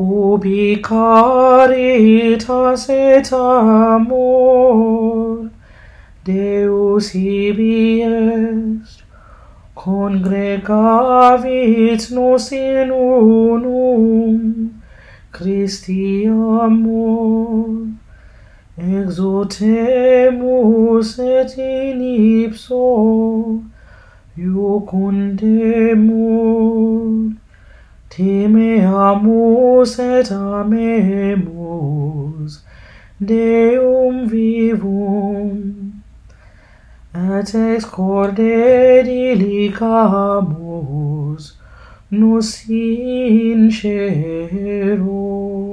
ubi caritas et amor Deus ibi est, congregavit nos in unum Christi amor, exultemus et in ipso iucundemur, timeamus et amemus Deum vivum, et ex corde diligamus nos in caero.